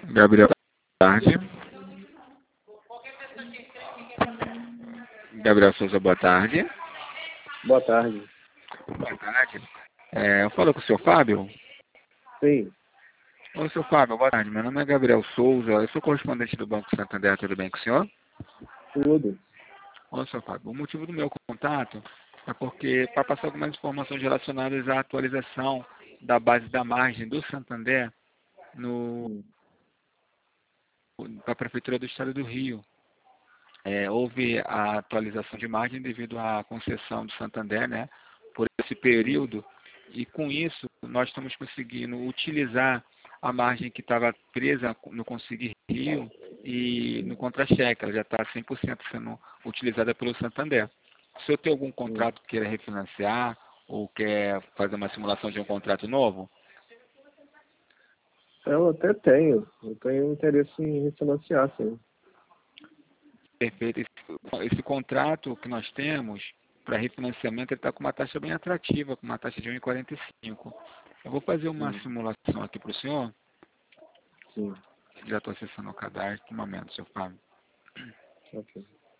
Gabriel, boa tarde. Gabriel Souza, boa tarde. Boa tarde. Boa tarde. Eu falo com o senhor Fábio? Sim, Ô, senhor Fábio, boa tarde. Meu nome é Gabriel Souza, eu sou correspondente do Banco Santander, tudo bem com o senhor? tudo. Ô, senhor Fábio, o motivo do meu contato é porque, para passar algumas informações relacionadas à atualização da base da margem do Santander Sim, para a Prefeitura do Estado do Rio. Houve a atualização de margem devido à concessão do Santander, né, por esse período, e com isso nós estamos conseguindo utilizar a margem que estava presa no Conseguir Rio e no contra-cheque, ela já está 100% sendo utilizada pelo Santander. Se o senhor tem algum sim. contrato que queira refinanciar ou quer fazer uma simulação de um contrato novo, Eu até tenho. Eu tenho interesse em refinanciar, sim. perfeito. Esse contrato que nós temos para refinanciamento ele está com uma taxa bem atrativa, com uma taxa de 1,45. Eu vou fazer uma Sim, simulação aqui para o senhor. sim. Já estou acessando o cadastro. Um momento, senhor Fábio. Ok.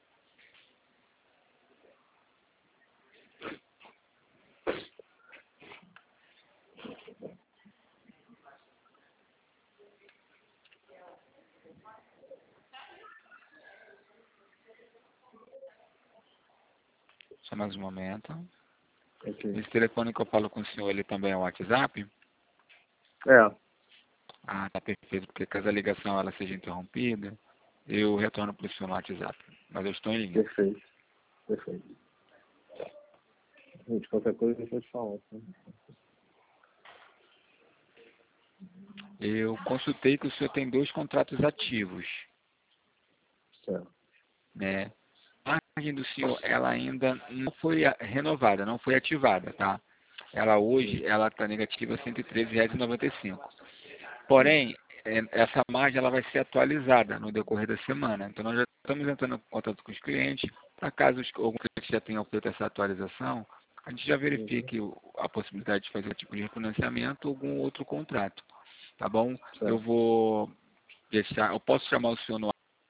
Só mais um momento. Ok. Esse telefone que eu falo com o senhor, ele também é o WhatsApp? É, Ah, tá perfeito, porque caso a ligação ela seja interrompida, eu retorno para o senhor no WhatsApp. Mas eu estou em linha. perfeito. Perfeito. Gente, qualquer coisa deixa eu te falar. Tá? Eu consultei que o senhor tem 2 contratos ativos, Certo. né? A margem do senhor, ela ainda não foi renovada, não foi ativada, tá? Ela hoje, Sim, ela está negativa R$ 113,95. sim. Porém, essa margem ela vai ser atualizada no decorrer da semana. Então, nós já estamos entrando em contato com os clientes, para caso algum cliente já tenha feito essa atualização, a gente já Uhum. verifique a possibilidade de fazer tipo de refinanciamento ou algum outro contrato, tá bom? Eu Certo. vou deixar, eu posso chamar o senhor no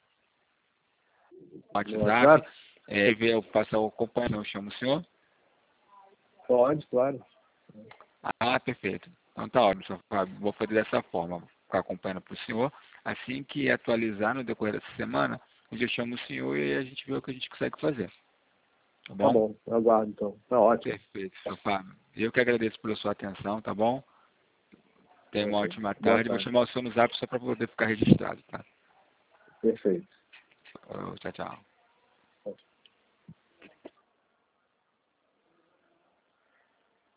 No WhatsApp, WhatsApp? eu passo a acompanhar, eu chamo o senhor. Pode, claro. Ah, perfeito. Então tá ótimo, senhor Fábio. Vou fazer dessa forma, vou ficar acompanhando para o senhor. Assim que atualizar no decorrer dessa semana, eu já chamo o senhor e a gente vê o que a gente consegue fazer. Tá Tá bom? bom, eu aguardo então. Tá ótimo. Perfeito, senhor Fábio. Eu que agradeço pela sua atenção, tá bom? Tenha uma Ok. ótima Boa tarde. Vou tarde. chamar o senhor no zap só para poder ficar registrado, tá? Perfeito. Tchau, tchau.